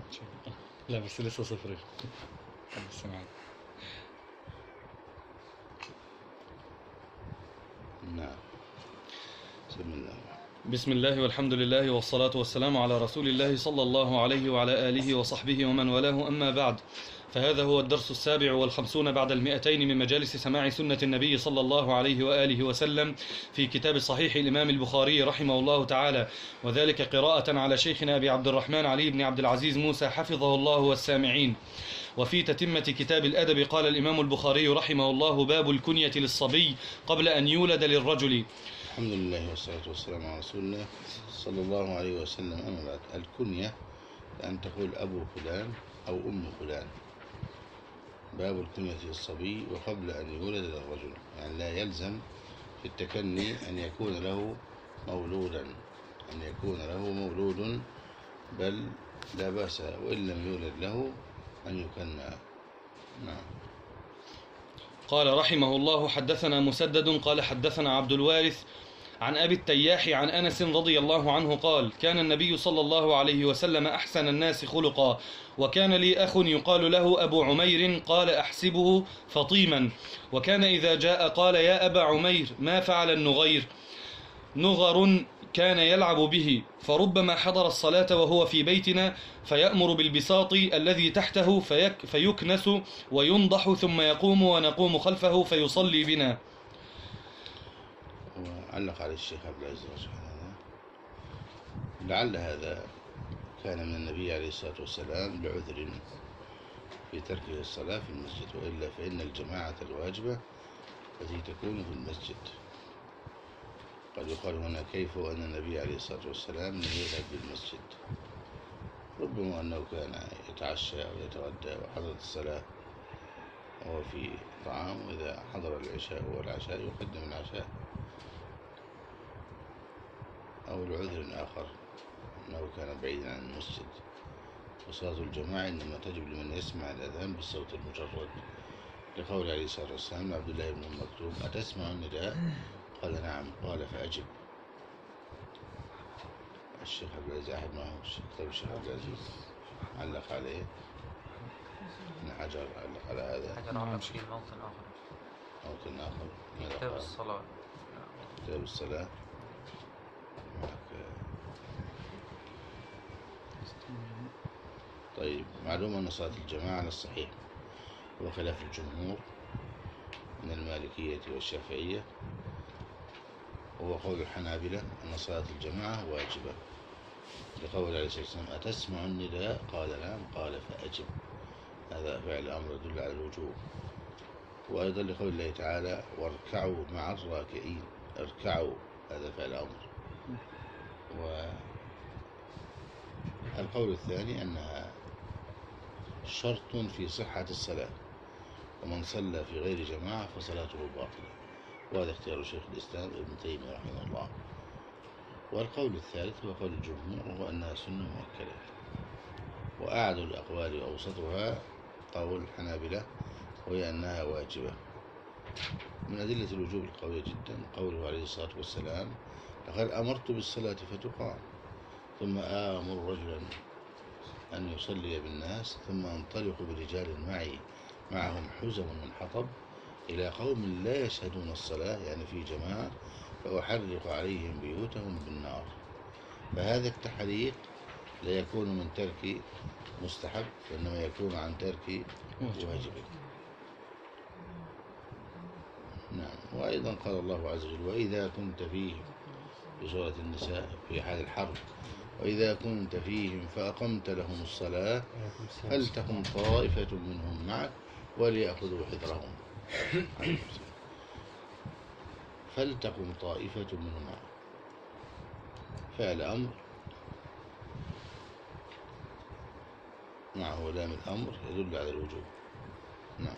لا بس لسه صفر. لسه معاك. نعم. بسم الله. بسم الله والحمد لله والصلاة والسلام على رسول الله صلى الله عليه وعلى آله وصحبه ومن والاه، أما بعد، فهذا هو الدرس 57 بعد 200 من مجالس سماع سنة النبي صلى الله عليه وآله وسلم في كتاب صحيح الإمام البخاري رحمه الله تعالى، وذلك قراءة على شيخنا أبي عبد الرحمن علي بن عبد العزيز موسى حفظه الله والسامعين. وفي تتمة كتاب الأدب قال الإمام البخاري رحمه الله: باب الكنية للصبي قبل أن يولد للرجل. الحمد لله والصلاة والسلام على رسول الله صلى الله عليه وسلم. أما بعد، الكنية أن تقول أبو فلان أو أم فلان. باب الكنية للصبي وقبل أن يولد للرجل، يعني لا يلزم في التكني أن يكون له مولود، بل لا بأس وإن لم يولد له أن يكنى. نعم. قال رحمه الله: حدثنا مسدد قال حدثنا عبد الوارث عن أبي التياح عن أنس رضي الله عنه قال: كان النبي صلى الله عليه وسلم أحسن الناس خلقا، وكان لي أخ يقال له أبو عمير، قال أحسبه فطيما، وكان إذا جاء قال: يا أبا عمير، ما فعل النغير؟ نغر كان يلعب به، فربما حضر الصلاة وهو في بيتنا فيأمر بالبساط الذي تحته فيكنس وينضح، ثم يقوم ونقوم خلفه فيصلي بنا. وعلق على الشيخ عبد العزيز رحمه. لعل هذا كان من النبي عليه الصلاة والسلام لعذر في تركه الصلاة في المسجد، وإلا فإن الجماعة الواجبة التي تكون في المسجد. قد يقال هنا: كيف وأن النبي عليه الصلاة والسلام لم يذهب بالمسجد؟ ربما أنه كان يتعشى أو يتغدى وحضرت الصلاة وهو في طعام، وإذا حضر العشاء والعشاء يقدم العشاء، أو لعذر آخر أنه كان بعيدا عن المسجد. وصلاة الجماعة إنما تجب لمن يسمع الأذان بالصوت المجرد، لقول عليه الصلاة والسلام لعبد الله بن مكتوم: أتسمع النداء؟ قال: نعم. قال: فأجب. الشيخ عبد العزيز أحد معه كتاب الشيخ عبد العزيز علق عليه، ابن حجر علق على هذا. حجر علق في موطن آخر كتاب الصلاة. كتاب الصلاة. طيب، معلوم أن صلاة الجماعة على الصحيح، وخلاف الجمهور من المالكية والشافعية، وهو قول الحنابلة أن صلاة الجماعة واجبة، لقول عليه الصلاة والسلام: أتسمع النداء؟ قال: نعم. قال: فأجب. هذا فعل أمر يدل على الوجوب. وأيضا لقول الله تعالى: واركعوا مع الراكعين. اركعوا، هذا فعل أمر. والقول الثاني أنها شرط في صحة الصلاة، ومن صلى في غير جماعة فصلاته باطلة، وهذا اختيار شيخ الإسلام ابن تيمية رحمه الله. والقول الثالث هو قول الجمهور، وهو أنها سنة مؤكدة. وأعدل الأقوال وأوسطها قول الحنابلة، وهي أنها واجبة. من أدلة الوجوب القوية جدا قوله عليه الصلاة والسلام: لقد أمرت بالصلاة فتقام، ثم آمر رجلا أن يصلي بالناس، ثم أنطلق برجال معهم حزم من حطب إلى قوم لا يشهدون الصلاة، يعني في جماعة، فأحرق عليهم بيوتهم بالنار. فهذا التحريق لا يكون من ترك مستحب، وإنما يكون عن ترك واجب. نعم. وأيضا قال الله عز وجل: وإذا كنت فيهم، في سورة النساء في حال الحرب: وإذا كنت فيهم فأقمت لهم الصلاة فلتقم طائفة منهم معك وليأخذوا حذرهم. فلتقم طائفة منهم معك، فعل أمر معه لام الأمر يدل على الوجوب. نعم.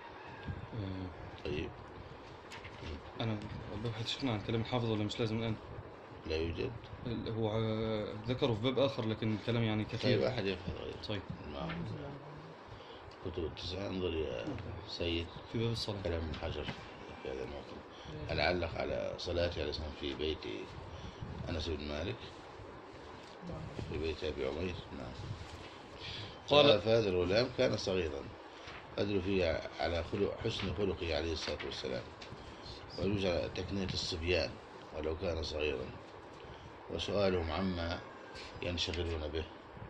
طيب، أنا ببحث شيخنا عن كلام الحافظ ولا مش لازم الآن؟ لا يوجد. هو ذكره في باب آخر، لكن الكلام يعني كثير. طيب، أحد يفهم غيره. طيب. نعم. كتب التسعة، انظر يا سيد في باب الصلاة كلام ابن حجر في هذا الموطن. هل علق على صلاته عليه السلام في بيت أنس بن مالك، في بيت أبي عمير؟ نعم. قال فهذا الغلام كان صغيرا، أدل فيه على حسن خلقه عليه الصلاة والسلام، ويجوز على تكنية الصبيان ولو كان صغيرا، وسؤالهم عما ينشغلون به.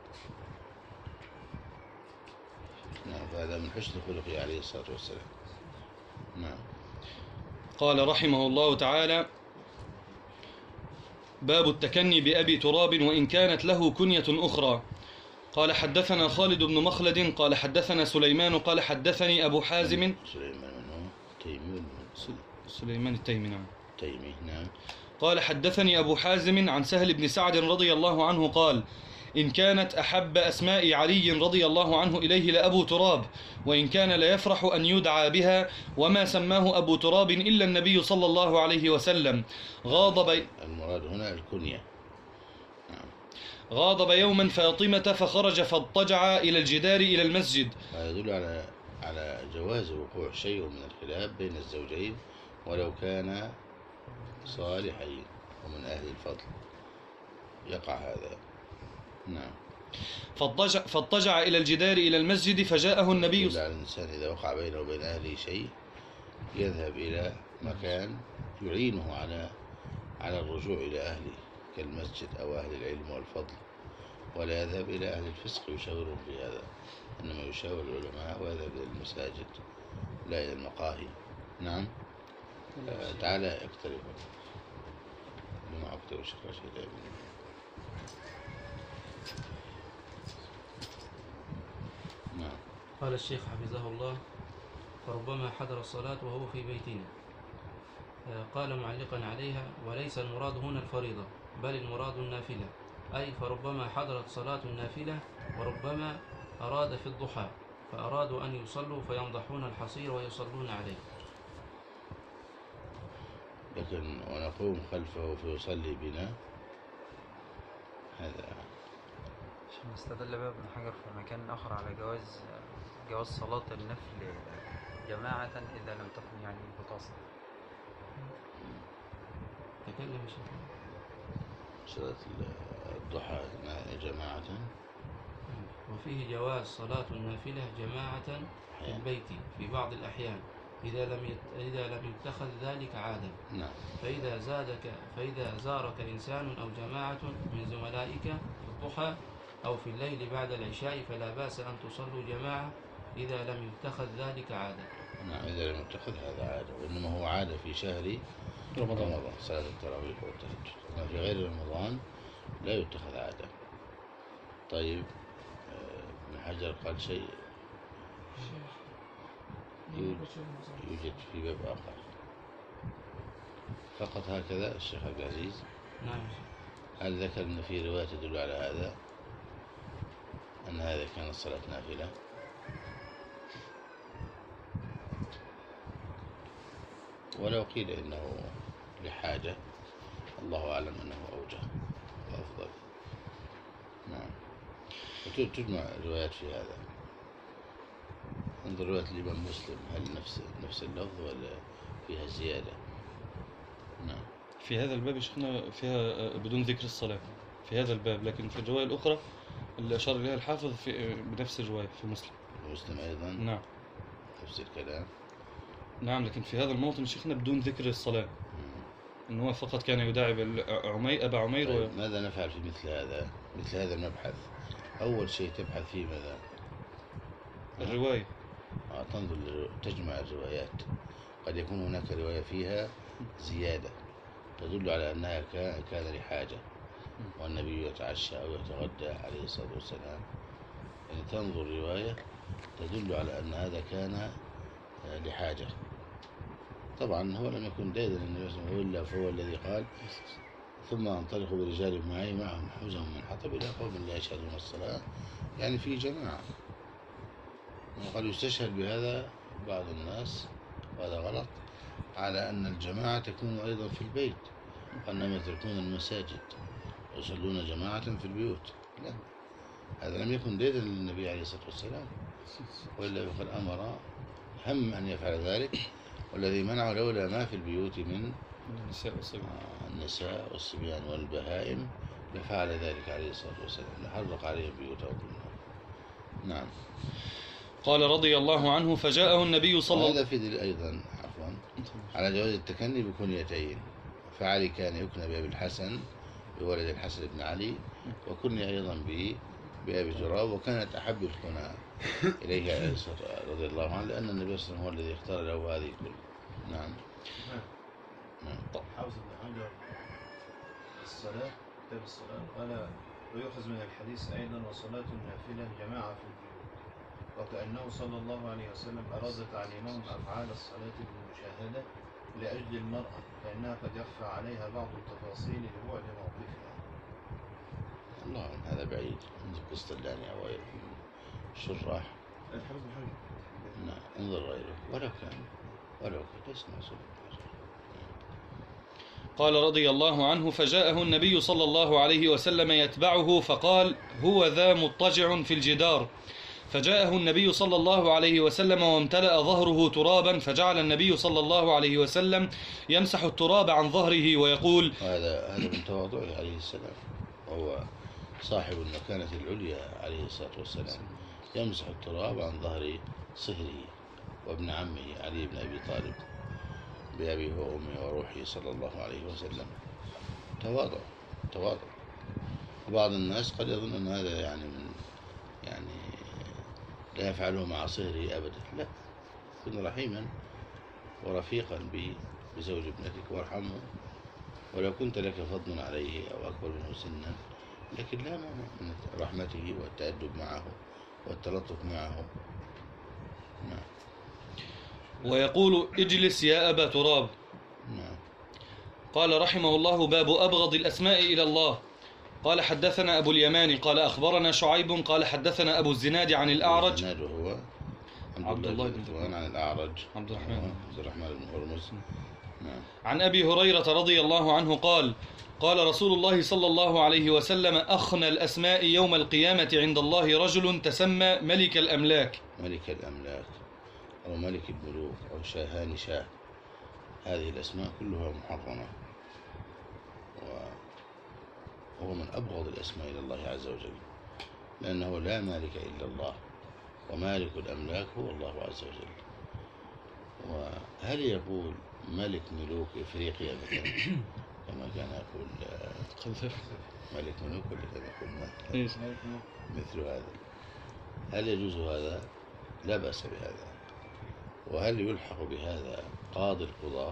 نعم، فهذا من حسن خلقه عليه الصلاة والسلام. نعم. قال رحمه الله تعالى: باب التكني بأبي تراب وإن كانت له كنية أخرى. قال حدثنا خالد بن مخلد قال حدثنا سليمان قال حدثني أبو حازم. سليمان منه تيمي، سليمان التيمي، نعم. تيمي، نعم. قال حدثني أبو حازم عن سهل بن سعد رضي الله عنه قال: إن كانت أحب أسماء علي رضي الله عنه إليه لأبو تراب، وإن كان ليفرح أن يدعى بها، وما سماه أبو تراب إلا النبي صلى الله عليه وسلم. المراد هنا الكنية. غاضب يوما فاطمة فخرج فاضطجع إلى الجدار إلى المسجد. هذا يدل على جواز وقوع شيء من الخلاف بين الزوجين ولو كان صالحين ومن أهل الفضل، يقع هذا. نعم. فاضطجع إلى الجدار إلى المسجد فجاءه النبي. يدل على الإنسان إذا وقع بينه وبين أهله شيء يذهب إلى مكان يعينه على الرجوع إلى أهله كالمسجد أو أهل العلم والفضل، ولا يذهب إلى أهل الفسق يشاورهم في هذا، إنما يشاور العلماء ويذهب إلى المساجد لا إلى المقاهي. نعم. تعالى اقترب بما أكتب الشيخ رشيد. نعم. قال الشيخ حفظه الله: فربما حضر الصلاة وهو في بيتنا. قال معلقا عليها: وليس المراد هنا الفريضة بل المراد النافلة، أي فربما حضرت صلاة النافلة وربما أراد في الضحى فأرادوا أن يصلوا فينضحون الحصير ويصلون عليه. لكن ونقوم خلفه فيصلي بنا، هذا عشان استدل بقى ابن حجر في مكان آخر على جواز صلاة النفل جماعة إذا لم تكن يعني بتصل. تكلم يا شيخ. صلاة الضحى جماعة، وفيه جواز صلاة النافلة جماعة في البيت في بعض الأحيان إذا لم يتخذ ذلك عادة. نعم. فإذا زارك إنسان أو جماعة من زملائك في الضحى أو في الليل بعد العشاء فلا بأس أن تصلوا جماعة إذا لم يتخذ ذلك عادة. نعم، إذا لم يتخذ هذا عادة، وإنما هو عادة في شهر رمضان صلاة التراويح والتهجد، أما في غير رمضان لا يتخذ عادة. طيب، ابن حجر قال شيء يوجد في باب آخر فقط هكذا الشيخ عبد العزيز. نعم. هل ذكر أن في رواية تدل على هذا، أن هذا كانت صلاة نافلة؟ ولو قيل إنه لحاجة الله أعلم أنه أوجه وأفضل. نعم. وتجمع الروايات في هذا. انظر رواية الإمام مسلم، هل نفس اللفظ ولا فيها زيادة؟ نعم. في هذا الباب شيخنا فيها بدون ذكر الصلاة في هذا الباب، لكن في الرواية الأخرى اللي أشار إليها الحافظ بنفس الرواية في مسلم أيضا. نعم، نفس الكلام. نعم، لكن في هذا الموطن شيخنا بدون ذكر الصلاة، إن هو فقط كان يداعب أبا عمير. طيب، ماذا نفعل في مثل هذا المبحث؟ أول شيء تبحث فيه ماذا؟ الرواية. تنظر تجمع الروايات، قد يكون هناك رواية فيها زيادة تدل على أنها كان لحاجة والنبي يتعشى أو يتغدى عليه الصلاة والسلام، يعني تنظر رواية تدل على أن هذا كان لحاجة. طبعا هو لم يكن ديدا النبي صلى الله عليه وسلم، إلا فهو الذي قال: ثم انطلقوا برجال معي معهم حزم من حطب إلى قوم لا يشهدون الصلاة، يعني في جماعة. وقد يستشهد بهذا بعض الناس، وهذا غلط، على أن الجماعة تكون أيضا في البيت، وأنهم يتركون المساجد ويصلون جماعة في البيوت. لا، هذا لم يكن ديدا للنبي عليه الصلاة والسلام، وإلا فقد أمر هم أن يفعل ذلك، والذي منعه لولا ما في البيوت من النساء والصبيان والبهائم لفعل ذلك عليه الصلاة والسلام، لحرق عليهم بيوتهم بالنار. نعم. قال رضي الله عنه فجاءه النبي صلى الله وهذا في دليل أيضا عفوا على جواز التكني بكنيتين، فعلي كان يكنى بأبي الحسن بولد الحسن بن علي، وكني أيضا بأبي تراب، وكانت أحب الكنى إليه رضي الله عنه، لأن النبي صلى الله عليه وسلم هو الذي اختار له هذه الكل. نعم. حافظ بن حجر الصلاة، كتاب الصلاة قال: ويؤخذ من الحديث أيضا وصلاة النافلة جماعة في البيوت، وكأنه صلى الله عليه وسلم أراد تعليمهم أفعال الصلاة بالمشاهدة لأجل المرأة، فإنها قد يخفى عليها بعض التفاصيل لبعد موقفها. الله أعلم، هذا بعيد انظر قسطلاني أو غيره من الشراح. الحافظ بن حجر. نعم، انظر غيره ولو كان ليس معصوم. قال رضي الله عنه فجاءه النبي صلى الله عليه وسلم يتبعه فقال هو ذا مضطجع في الجدار، فجاءه النبي صلى الله عليه وسلم وامتلأ ظهره ترابا، فجعل النبي صلى الله عليه وسلم يمسح التراب عن ظهره ويقول هذا من تواضعه عليه السلام، وهو صاحب المكانة العليا عليه الصلاة والسلام، يمسح التراب عن ظهر صهره وابن عمه علي بن أبي طالب بأبيه وأمه وروحه صلى الله عليه وسلم. تواضع. وبعض الناس قد يظن أن هذا يعني لا يفعله مع صهره أبدا، لا، كن رحيما ورفيقا بزوج ابنتك وارحمه، ولو كنت لك فضل عليه أو أكبر منه سنا، لكن لا مانع من رحمته والتأدب معه والتلطف معه. نعم. ويقول اجلس يا أبا تراب. نعم. قال رحمه الله باب أبغض الأسماء إلى الله. قال حدثنا أبو اليمان قال أخبرنا شعيب قال حدثنا أبو الزناد عن الأعرج. الزناد هو عبد الله بن ذكوان عن الأعرج عبد الرحمن بن هرمز. نعم. عن أبي هريرة رضي الله عنه قال قال رسول الله صلى الله عليه وسلم أخنى الأسماء يوم القيامة عند الله رجل تسمى ملك الأملاك. ملك الأملاك أو ملك الملوك أو شاهان شاه، هذه الأسماء كلها محرمة، وهو من أبغض الأسماء إلى الله عز وجل، لأنه لا مالك إلا الله، ومالك الأملاك هو الله عز وجل. وهل يقول ملك ملوك إفريقيا مثلا كما كان يقول ملك ملوك، ولا كان يقول مثل هذا؟ هل يجوز هذا؟ لا بأس بهذا. وهل يلحق بهذا قاضي القضاة؟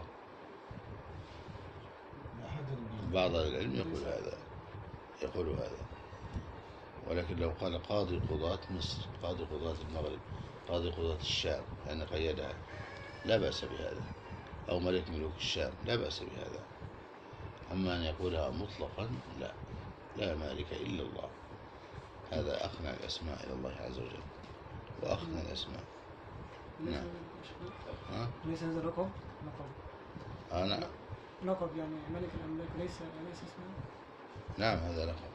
بعض العلم يقول هذا، ولكن لو قال قاضي قضاة مصر، قاضي قضاة المغرب، قاضي قضاة الشام، لأن قيدها، لا بأس بهذا، أو ملك ملوك الشام، لا بأس بهذا. أما أن يقولها مطلقا لا مالك إلا الله، هذا أخنى الأسماء إلى الله عز وجل وأخنى الأسماء. نعم. ليس هذا لقب؟ نعم. لقب يعني ملك الأملاك ليس اسمه؟ نعم، هذا لقب.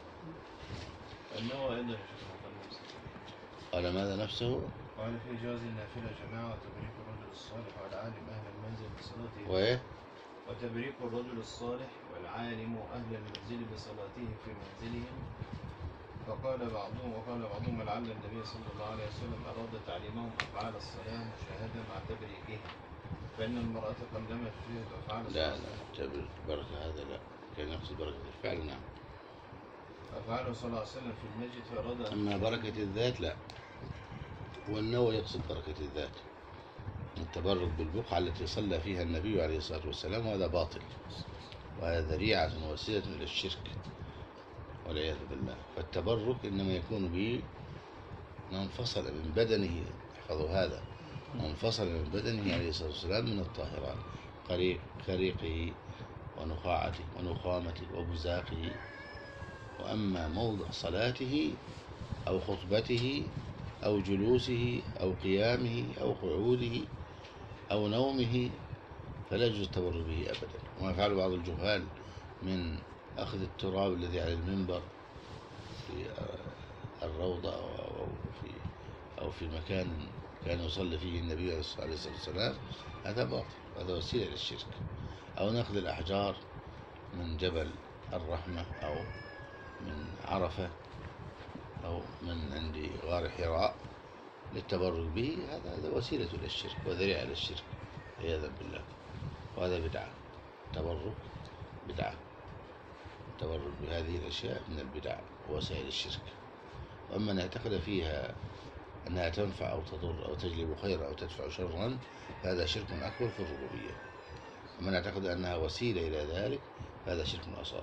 قال ماذا نفسه؟ قال في جواز النافلة جماعة وتبريك الرجل الصالح والعالم أهل المنزل بصلاته وتبريك الرجل الصالح والعالم أهل المنزل بصلاته في منزلهم. وقال بعضهم لعل النبي صلى الله عليه وسلم أراد تعليمهم أفعال الصلاة مشاهدة مع تبريكها، فإن المرأة قدمت فيها أفعال الصلاة. لا، بركة هذا لا، كان يقصد بركة الفعل. نعم. أفعاله صلى الله عليه وسلم في المسجد فأراد. أما بركة الذات لا، والنوى يقصد بركة الذات، التبرك بالبقعة التي صلى فيها النبي عليه الصلاة والسلام، وهذا باطل، وهذا ذريعة ووسيلة إلى الشرك والعياذ بالله. فالتبرك إنما يكون به ما انفصل من بدنه، احفظوا هذا، ما انفصل من بدنه عليه الصلاة والسلام من الطاهرات، كريقه ونخاعته ونخامته وبزاقه. وأما موضع صلاته أو خطبته أو جلوسه أو قيامه أو قعوده أو نومه فلا يجوز التبرك به أبدا. وما يفعل بعض الجهال من أخذ التراب الذي على المنبر في الروضة أو في مكان كان يصلي فيه النبي عليه الصلاة والسلام، هذا باطل، هذا وسيلة للشرك. أو نأخذ الأحجار من جبل الرحمة أو من عرفة أو من عند غار حراء للتبرك به، هذا وسيلة إلى الشرك وذريعة إلى الشرك عياذا بالله، وهذا بدعة. تبرك بدعة، التبرك بهذه الأشياء من البدع ووسائل الشرك. وأما أن يعتقد فيها أنها تنفع أو تضر أو تجلب خيرا أو تدفع شرا، هذا شرك أكبر في الربوبية. ومن يعتقد أنها وسيلة إلى ذلك هذا شرك أصغر.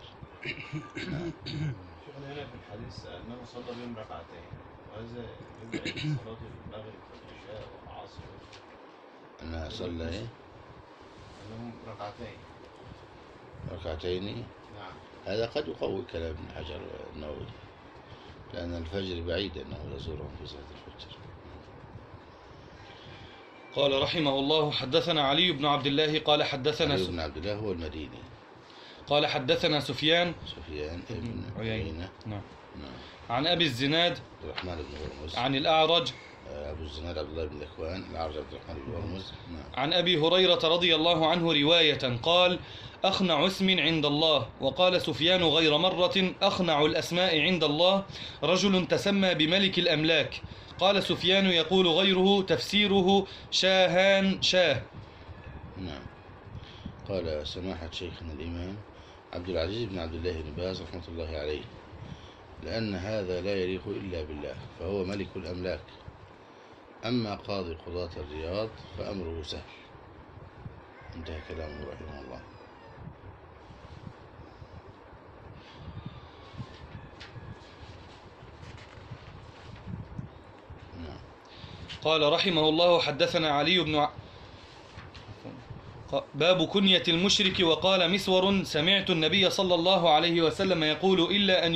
شيخنا هنا في الحديث أنه صلى بهم ركعتين، وهذا يبقى صلاة المغرب والعشاء والعصر. أنها صلى إيه؟ أنهم ركعتين. نعم. هذا قد يقوي كلام ابن حجر النووي، لأن الفجر بعيد أنه يزورهم في صلاة الفجر. قال رحمه الله حدثنا علي بن عبد الله قال حدثنا علي بن عبد الله هو المديني. قال حدثنا سفيان بن عيينة. نعم. عن أبي الزناد عبد الرحمن بن هرمز. عن الأعرج أبو الزناد عبد الله بن ذكوان، الأعرج عبد الرحمن بن هرمز. عن أبي هريرة رضي الله عنه رواية قال: أخنع اسم عند الله. وقال سفيان غير مرة: أخنع الأسماء عند الله رجل تسمى بملك الأملاك. قال سفيان يقول غيره تفسيره شاهان شاه. نعم. قال سماحة شيخنا الإمام عبد العزيز بن عبد الله بن باز رحمة الله عليه: لأن هذا لا يليق إلا بالله، فهو ملك الأملاك. أما قاضي قضاة الرياض فأمره سهل. انتهى كلامه رحمه الله. قال رحمه الله حدثنا علي بن باب كنية المشرك. وقال مسور: سمعت النبي صلى الله عليه وسلم يقول: إلا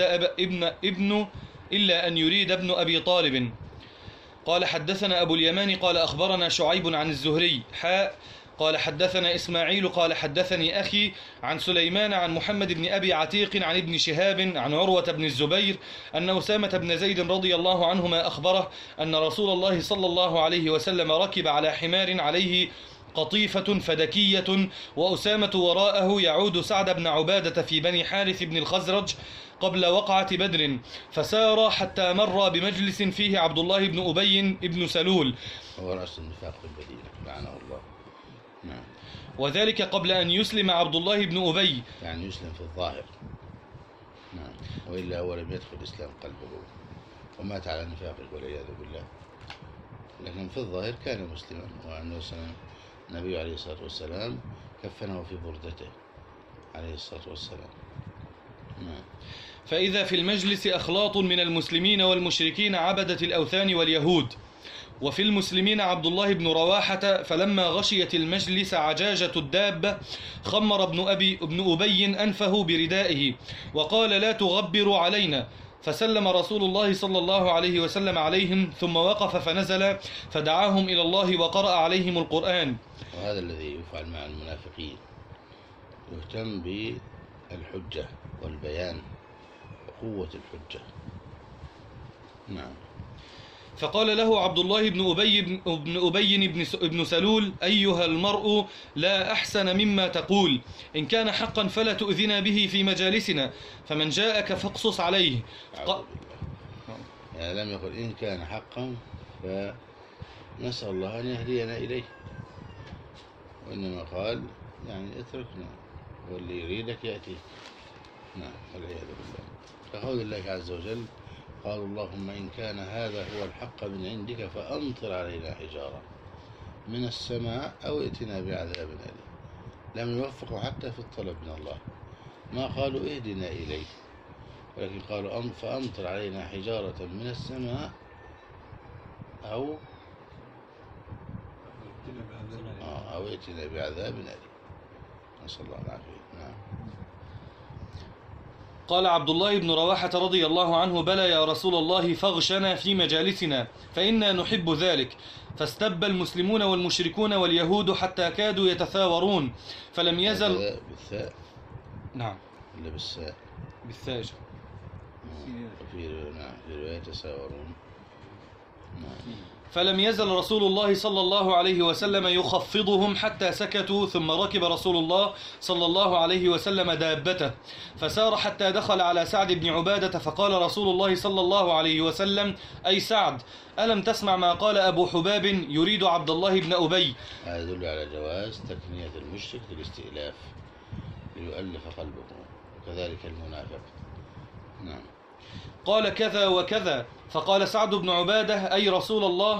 أن يريد ابن أبي طالب. قال حدثنا أبو اليمان قال أخبرنا شعيب عن الزهري قال حدثنا إسماعيل قال حدثني أخي عن سليمان عن محمد بن أبي عتيق عن ابن شهاب عن عروة بن الزبير أن أسامة بن زيد رضي الله عنهما أخبره أن رسول الله صلى الله عليه وسلم ركب على حمار عليه قطيفة فدكية، وأسامة وراءه يعود سعد بن عبادة في بني حارث بن الخزرج قبل وقعة بدر، فسار حتى مر بمجلس فيه عبد الله بن أبي بن سلول، هو رأس النفاق البديل لعنه الله. نعم. وذلك قبل أن يسلم عبد الله بن أبي، يعني يسلم في الظاهر. نعم. وإلا هو لم يدخل الإسلام قلبه ومات على نفاقه والعياذ بالله، لكن في الظاهر كان مسلما. وأنه النبي عليه الصلاة والسلام كفنه في بردته عليه الصلاة والسلام. نعم. فإذا في المجلس أخلاط من المسلمين والمشركين عبدة الأوثان واليهود، وفي المسلمين عبد الله بن رواحة، فلما غشيت المجلس عجاجة الدابة خمر ابن أبي أنفه بردائه وقال: لا تغبروا علينا. فسلم رسول الله صلى الله عليه وسلم عليهم، ثم وقف فنزل فدعاهم إلى الله وقرأ عليهم القرآن. وهذا الذي يفعل مع المنافقين، يهتم بالحجة والبيان وقوة الحجة. نعم. فقال له عبد الله بن أبي بن سلول: أيها المرء، لا أحسن مما تقول، إن كان حقا فلا تؤذنا به في مجالسنا، فمن جاءك فاقصص عليه. يعني لم يقل إن كان حقا فنسأل الله أن يهدينا إليه، وإنما قال يعني اتركنا واللي يريدك يأتي. نعم. والعياذ بالله. كقول الله عز وجل: قال اللهم إن كان هذا هو الحق من عندك فأمطر علينا حجارة من السماء أو ائتنا بعذاب أليم. لم يوفقوا حتى في الطلب من الله، ما قالوا اهدنا إليه، ولكن قالوا فأمطر علينا حجارة من السماء أو ائتنا بعذاب أليم. نسأل الله العافية. نعم. قال عبد الله بن رواحة رضي الله عنه: بلى يا رسول الله، فاغشنا في مجالسنا فإنا نحب ذلك. فاستب المسلمون والمشركون واليهود حتى كادوا يتثاورون، فلم يزل بالثاء. نعم. ولا بالساء؟ بالثاء. في رواية يتساورون. فلم يزل رسول الله صلى الله عليه وسلم يخفضهم حتى سكتوا، ثم ركب رسول الله صلى الله عليه وسلم دابته فسار حتى دخل على سعد بن عبادة، فقال رسول الله صلى الله عليه وسلم: أي سعد، ألم تسمع ما قال أبو حباب يريد عبد الله بن أبي؟ هذا يدل على جواز تكنية المشرك للاستئلاف ليؤلف قلبه، وكذلك المنافق. نعم. قال: كذا وكذا. فقال سعد بن عبادة: أي رسول الله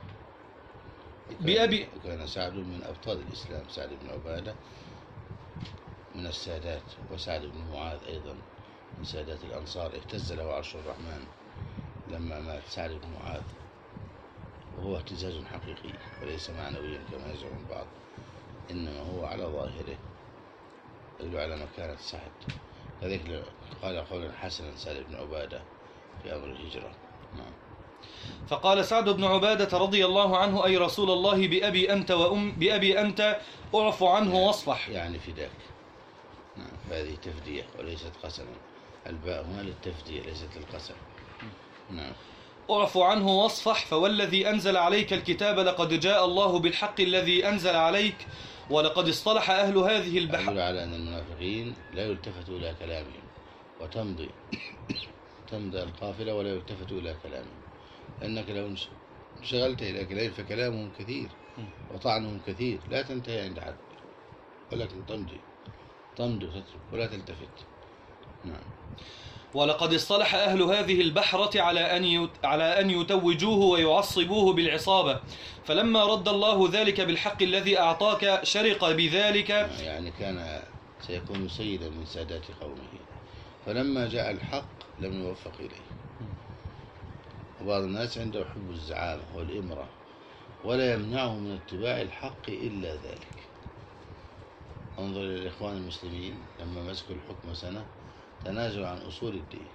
بأبي. وكان سعد من أبطال الإسلام، سعد بن عبادة من السادات، وسعد بن معاذ أيضا من سادات الأنصار، اهتز له عرش الرحمن لما مات سعد بن معاذ، وهو اهتزاز حقيقي وليس معنويا كما يزعم البعض، إنما هو على ظاهره يدل على مكانة سعد. كذلك قال قولا حسنا سعد بن عبادة في أمر الهجرة. نعم. فقال سعد بن عبادة رضي الله عنه: أي رسول الله بأبي أنت أعف عنه واصفح. يعني فداك. نعم. فهذه تفدية وليست قسما، الباء هنا للتفدية ليست للقسم. نعم. أعف عنه واصفح، فوالذي أنزل عليك الكتاب لقد جاء الله بالحق الذي أنزل عليك ولقد اصطلح أهل هذه البحر. يدل على أن المنافقين لا يلتفت إلى كلامهم، وتمضي القافلة ولا يلتفت إلى كلامهم، لأنك لو انشغلت إلى كلامهم فكلامهم كثير وطعنهم كثير لا تنتهي عند حد، ولكن تمضي وتترك ولا تلتفت. نعم. ولقد اصطلح أهل هذه البحرة على أن يتوجوه ويعصبوه بالعصابة، فلما رد الله ذلك بالحق الذي أعطاك شرق بذلك. يعني كان سيكون سيدا من سادات قومه، فلما جاء الحق لم يوفق إليه. وبعض الناس عنده حب الزعامة والإمرة، ولا يمنعه من اتباع الحق إلا ذلك. انظر إلى الإخوان المسلمين لما مسكوا الحكم سنة تنازلوا عن أصول الدين،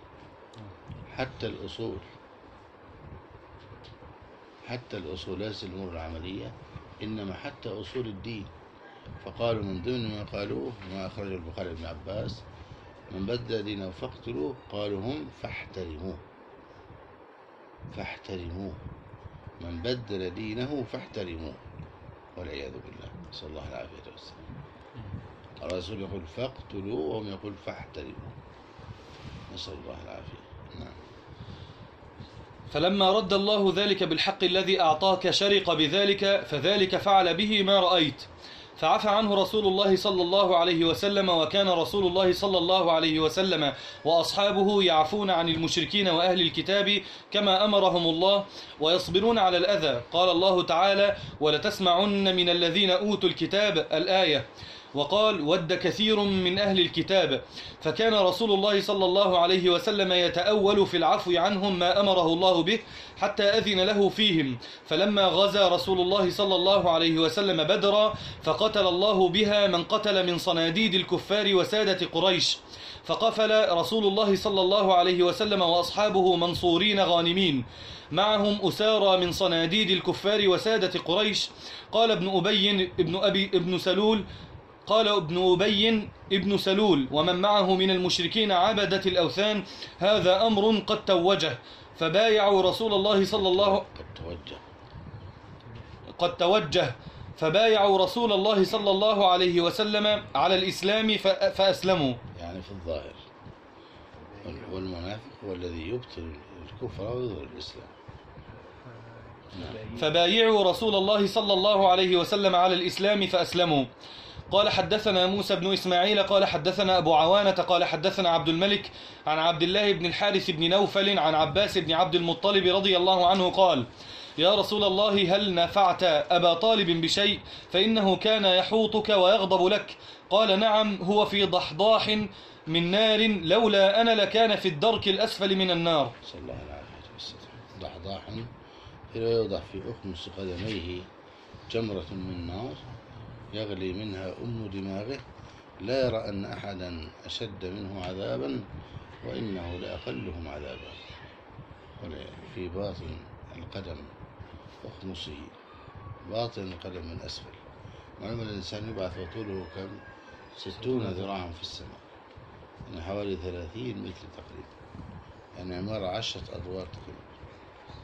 حتى الأصول ليس الأمور العملية، إنما حتى أصول الدين. فقالوا من ضمن ما قالوه ما أخرجه البخاري بن عباس: من بدل دينه فاقتلوه، قالوا هم فاحترموه، من بدل دينه فاحترموه، والعياذ بالله، نسأل الله العافية والسلام. الرسول يقول فاقتلوه وهم يقول فاحترموه، نسأل الله العافية. نعم. فلما رد الله ذلك بالحق الذي أعطاك شرق بذلك، فذلك فعل به ما رأيت، فعفى عنه رسول الله صلى الله عليه وسلم. وكان رسول الله صلى الله عليه وسلم وأصحابه يعفون عن المشركين وأهل الكتاب كما أمرهم الله، ويصبرون على الأذى. قال الله تعالى: ولتسمعن من الذين أوتوا الكتاب، الآية. وقال: ود كثير من أهل الكتاب. فكان رسول الله صلى الله عليه وسلم يتأول في العفو عنهم ما أمره الله به حتى أذن له فيهم. فلما غزا رسول الله صلى الله عليه وسلم بدرا، فقتل الله بها من قتل من صناديد الكفار وسادة قريش، فقفل رسول الله صلى الله عليه وسلم وأصحابه منصورين غانمين، معهم أسارى من صناديد الكفار وسادة قريش. قال ابن أبي ابن سلول ومن معه من المشركين عبدة الأوثان: هذا أمر قد توجه. فبايعوا رسول الله صلى الله فبايعوا رسول الله صلى الله عليه وسلم على الإسلام فأسلموا. يعني في الظاهر، والمنافق هو الذي يبطل الكفر ويظهر الإسلام. فبايعوا رسول الله صلى الله عليه وسلم على الإسلام فأسلموا. قال: حدثنا موسى بن إسماعيل قال حدثنا أبو عوانة قال حدثنا عبد الملك عن عبد الله بن الحارث بن نوفل عن عباس بن عبد المطلب رضي الله عنه قال: يا رسول الله، هل نفعت أبا طالب بشيء؟ فإنه كان يحوطك ويغضب لك. قال: نعم، هو في ضحضاح من نار، لولا أنا لكان في الدرك الأسفل من النار. صلى الله عليه وسلم. ضحضاح يوضع في أخمص قدميه جمرة من نار يغلي منها دماغه، لا يرى أن أحدا أشد منه عذابا، وإنه لأقلهم عذابا. في باطن القدم أخمصه، باطن القدم من أسفل. معلوم الإنسان يبعث وطوله كم؟ 60 ذراعا في السماء، يعني حوالي 30 متر تقريبا، يعني عمارة 10 أدوار تقريبا.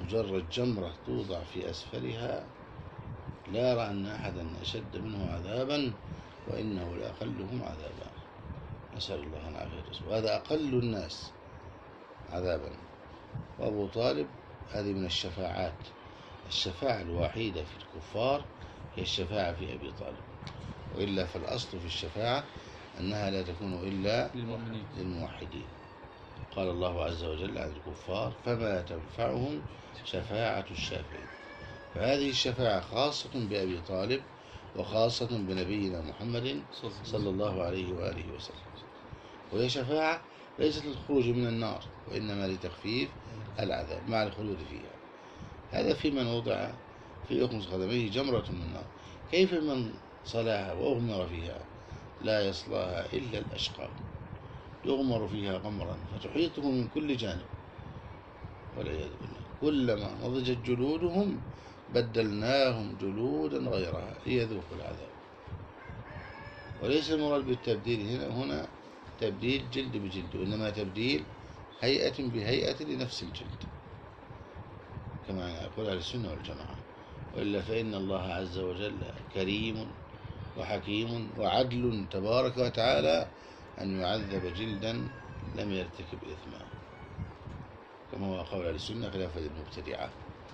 مجرد جمرة توضع في أسفلها لا يرى أن أحدا أشد منه عذابا، وإنه لأقلهم عذابا. نسأل الله العافية. وهذا أقل الناس عذابا. وأبو طالب هذه من الشفاعات. الشفاعة الوحيدة في الكفار هي الشفاعة في أبي طالب، وإلا فالأصل في الشفاعة أنها لا تكون إلا للموحدين. قال الله عز وجل عن الكفار: فما تنفعهم شفاعة الشافعين. فهذه الشفاعة خاصة بأبي طالب وخاصة بنبينا محمد صلى الله عليه وآله وسلم، وهي شفاعة ليست للخروج من النار، وإنما لتخفيف العذاب مع الخلود فيها. هذا في من وضع في أخمص قدميه جمرة من النار. كيف من صلاها وأغمر فيها لا يصلاها إلا الأشقى؟ يغمر فيها غمرا فتحيطه من كل جانب والعياذ بالله. كلما نضجت جلودهم بدلناهم جلودا غيرها ليذوقوا العذاب. وليس المراد بالتبديل هنا تبديل جلد بجلد، وإنما تبديل هيئة بهيئة لنفس الجلد، كما يقول أهل السنة والجماعة. وإلا فإن الله عز وجل كريم وحكيم وعدل تبارك وتعالى أن يعذب جلدا لم يرتكب إثما، كما هو قول أهل السنة خلافة المبتدعة.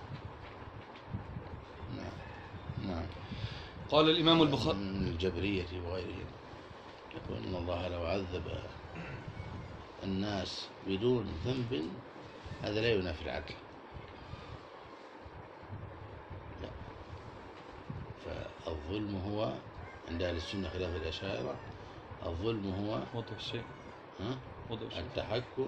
نعم. قال الإمام البخاري من الجبرية وغيرهم يقول إن الله لو عذب الناس بدون ذنب هذا لا ينافي العدل. لا، فالظلم هو عند أهل السنة خلاف الأشاعرة، الظلم هو وضع الشيء التحكم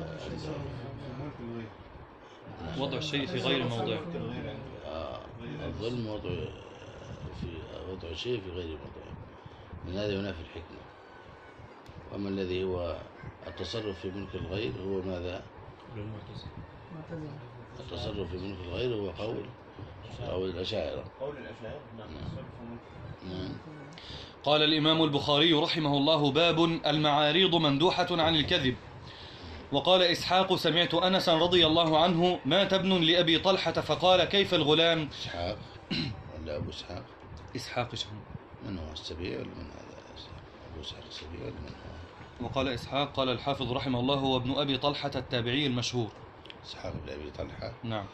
وضع الشيء في غير موضعه. الظلم وضع الشيء في غير موضعه، من هذا ينافي الحكمة. وأما الذي هو التصرف في ملك الغير هو ماذا؟ التصرف في ملك الغير هو قول الأشاعرة. نعم. قال الإمام البخاري رحمه الله: باب المعاريض مندوحة عن الكذب. وقال إسحاق: سمعت أنسا رضي الله عنه: مات ابن لأبي طلحة فقال: كيف الغلام؟ إسحاق ولا أبو إسحاق؟ إسحاق شهر. من هو السبيع ولا من هذا؟ أبو إسحاق السبيع ولا من هو؟ وقال إسحاق قال الحافظ رحمه الله: هو ابن أبي طلحة التابعي المشهور. إسحاق بن أبي طلحة. نعم.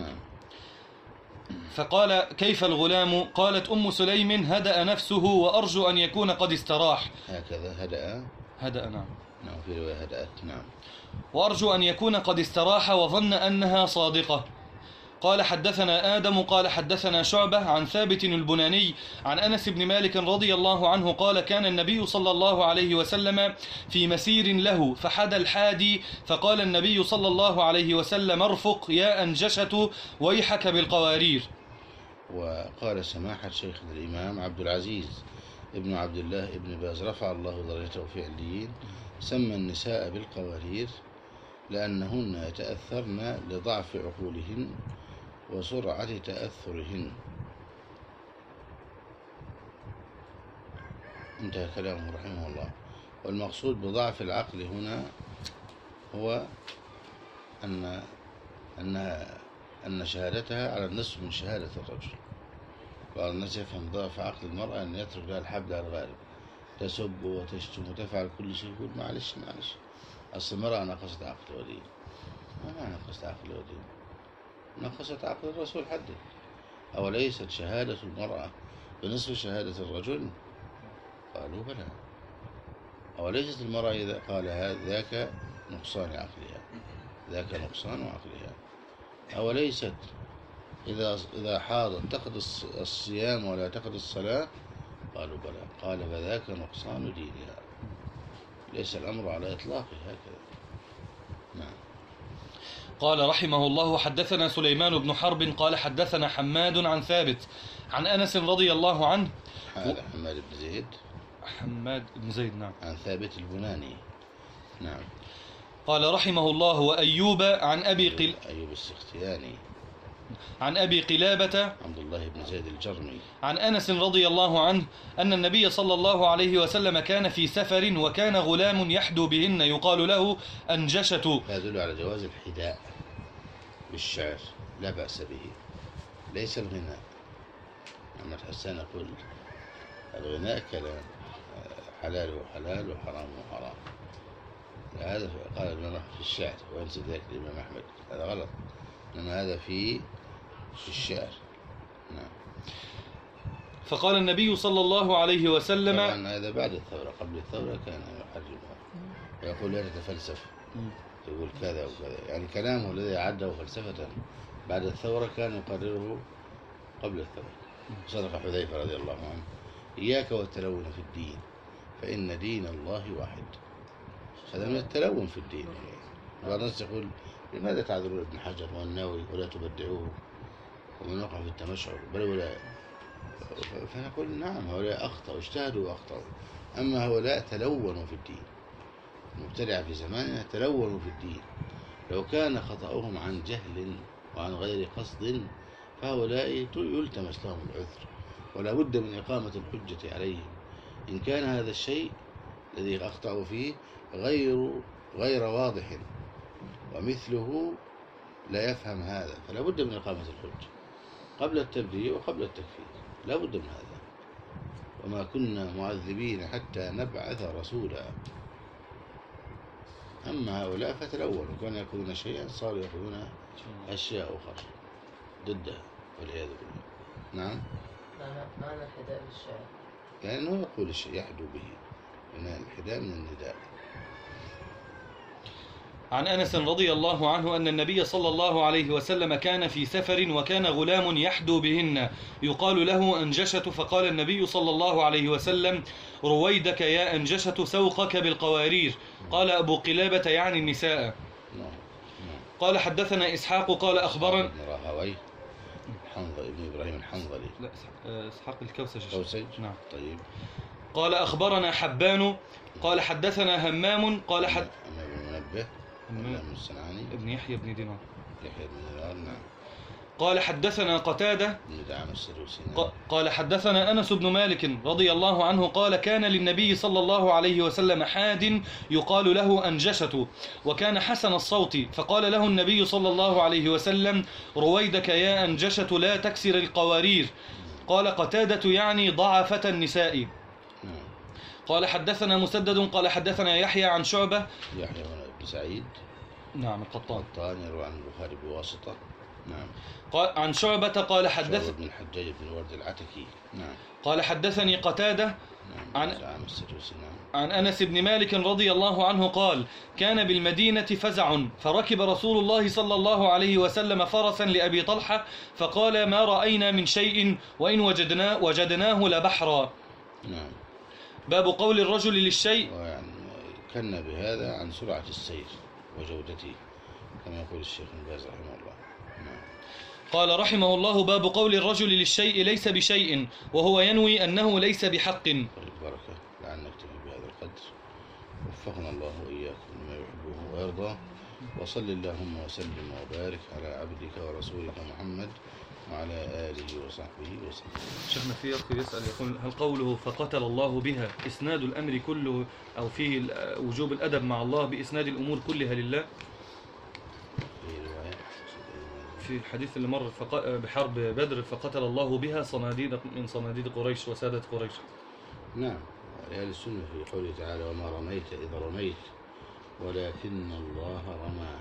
فقال: كيف الغلام؟ قالت أم سليم: هدأ نفسه وأرجو أن يكون قد استراح. هكذا هدأ. نعم. نعم، في رواية هدأت. نعم. وأرجو أن يكون قد استراح وظن أنها صادقة. قال: حدثنا آدم قال حدثنا شعبة عن ثابت البناني عن أنس بن مالك رضي الله عنه قال: كان النبي صلى الله عليه وسلم في مسير له فحدى الحادي، فقال النبي صلى الله عليه وسلم: ارفق يا أنجشة ويحك بالقوارير. وقال سماحة شيخنا الإمام عبد العزيز ابن عبد الله ابن باز رفع الله درجته في عليين، سمى النساء بالقوارير لأنهن يتأثرن لضعف عقولهن وسرعة تأثرهن. انتهى كلامه رحمه الله. والمقصود بضعف العقل هنا هو أن شهادتها على النصف من شهادة الرجل. بعض الناس يفهم ضعف عقل المرأة أن يترك لها الحبل على الغالب، تسب وتشتم وتفعل كل شيء، يقول معلش أصل المرأة نقصت عقل ودين. ما نقصت عقل ودين؟ نقصت عقل الرسول حدد. أوليست شهادة المرأة بنصف شهادة الرجل؟ قالوا بلى. أوليست المرأة إذا قال ذاك نقصان عقلها، ذاك نقصان عقلها؟ أوليست إذا حاضت تقضي الصيام ولا تقضي الصلاة؟ قالوا بلى. قال فذاك نقصان دينها. ليس الأمر على إطلاقه هكذا. نعم. قال رحمه الله: حدثنا سليمان بن حرب قال حدثنا حماد عن ثابت عن أنس رضي الله عنه. حماد بن زيد. نعم. عن ثابت البناني. نعم. قال رحمه الله: وأيوب عن أيوب السختياني عن أبي قلابة عبد الله بن زيد الجرمي عن أنس رضي الله عنه أن النبي صلى الله عليه وسلم كان في سفر وكان غلام يحدو بهن يقال له أنجشة. يدل على جواز الحداء بالشعر، لا بأس به، ليس الغناء. محمد حسان يقول الغناء كلام، حلاله حلال وحرامه حرام. هذا قال المرأة في الشعر، وينسى ذلك الإمام أحمد، هذا غلط، إنما هذا في الشعر. نعم. فقال النبي صلى الله عليه وسلم، طبعا هذا بعد الثورة، قبل الثورة كان يحرمها ويقول لا تتفلسف، يقول كذا وكذا، يعني كلامه الذي أعده فلسفة بعد الثورة كان يقرره قبل الثورة. صدق حذيفة رضي الله عنه: إياك والتلون في الدين فإن دين الله واحد. هذا من التلون في الدين. بعض الناس يقول لماذا تعذرون ابن حجر والنووي ولا تبدعوه ومن وقع في التمشعر بل ولا؟ فنقول نعم، هؤلاء أخطأوا، اجتهدوا وأخطأوا، أما هؤلاء تلونوا في الدين. المبتدعة في زماننا تلونوا في الدين. لو كان خطأهم عن جهل وعن غير قصد فهؤلاء يلتمس لهم العذر، ولا بد من إقامة الحجة عليهم. إن كان هذا الشيء الذي أخطأوا فيه غير واضح ومثله لا يفهم هذا، فلا بد من إقامة الحجة قبل التبرير وقبل التكفير، لا بد من هذا. وما كنا معذبين حتى نبعث رسولا. أما هؤلاء فتلونوا، كانوا يأخذون شيئا صاروا يأخذون أشياء أخرى ضدها والعياذ بالله. نعم. معنى الحداء بالشعر يعني أنه يقول الشيء يحدو به، إن الحداء من النداء. عن أنس رضي الله عنه أن النبي صلى الله عليه وسلم كان في سفر وكان غلام يحدو بهن يقال له أنجشة، فقال النبي صلى الله عليه وسلم: رويدك يا أنجشة سوقك بالقوارير. قال أبو قلابة يعني النساء. قال حدثنا إسحاق قال أخبرنا ابن راهويه ابن إبراهيم الحنظلي. لا، إسحاق الكوسج. نعم. طيب. قال أخبرنا حبان قال حدثنا همام قال المنبه ابن يحيى بن دينار. نعم. قال حدثنا قتادة قال حدثنا أنس بن مالك رضي الله عنه قال كان للنبي صلى الله عليه وسلم حاد يقال له أنجشة وكان حسن الصوت، فقال له النبي صلى الله عليه وسلم: رويدك يا أنجشة لا تكسر القوارير. قال قتادة يعني ضعفة النساء. قال حدثنا مسدد قال حدثنا يحيى عن شعبة. يحيى بن سعيد. نعم القطان. يروي عن البخاري بواسطة. نعم. قال عن شعبة قال حدث بن الحجاج بن الورد العتكي. نعم. قال حدثني قتادة عن أنس بن مالك رضي الله عنه قال: كان بالمدينة فزع فركب رسول الله صلى الله عليه وسلم فرسا لأبي طلحة فقال: ما رأينا من شيء وإن وجدناه لبحرا. نعم. باب قول الرجل للشيء. كنا بهذا عن سرعة السير وجودته كما يقول الشيخ ابن باز رحمه الله. نعم. قال رحمه الله: باب قول الرجل للشيء ليس بشيء وهو ينوي أنه ليس بحق. بركة، لعل نكتفي بهذا القدر. وفقنا الله وإياكم لما يحبه ويرضى، وصل اللهم وسلم وبارك على عبدك ورسولك محمد وعلى آله وصحبه وسلم. شيخنا في أخي يسأل يقول: هل قوله فقتل الله بها إسناد الأمر كله أو فيه وجوب الأدب مع الله بإسناد الأمور كلها لله؟ في الحديث اللي مر بحرب بدر فقتل الله بها صناديد من صناديد قريش وسادة قريش. نعم. أهل السنة في قوله تعالى: وما رميت إذ رميت ولكن الله رمى.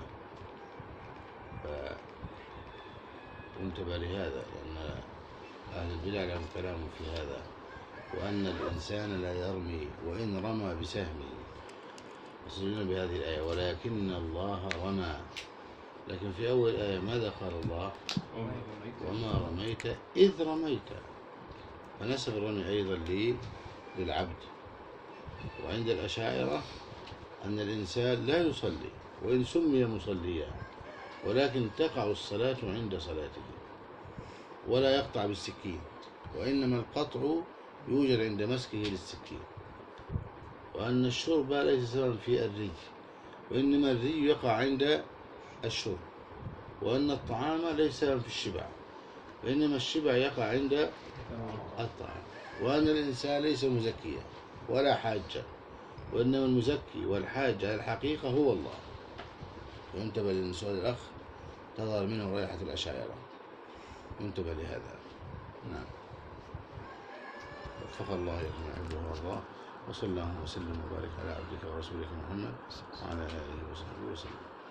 فانتبه لهذا، لأن أهل البدع لهم كلام في هذا، وأن الإنسان لا يرمي وإن رمى بسهمه. يصلون بهذه الآية: ولكن الله رمى. لكن في أول آية ماذا قال الله؟ وما رميت إذ رميت. فنسب الرمي أيضا للعبد. وعند الأشاعرة أن الإنسان لا يصلي وإن سمي مصليا، ولكن تقع الصلاة عند صلاته ولا يقطع بالسكين، وإنما القطع يوجد عند مسكه للسكين. وأن الشرب ليس سببا في الري، وإنما الري يقع عند الشرب. وأن الطعام ليس سببا في الشبع، وإنما الشبع يقع عند الطعام. وأن الإنسان ليس مزكيا ولا حاجا، وإنما المزكي والحاج على الحقيقة هو الله. وانتبه للسؤال الأخ: تظهر منه رائحة الأشاعرة، ينتبه لهذا. نعم. وفق الله يكون عبده وارضاه، وصلى الله وسلم وبارك على عبدك ورسولك محمد وعلى آله وصحبه وسلم.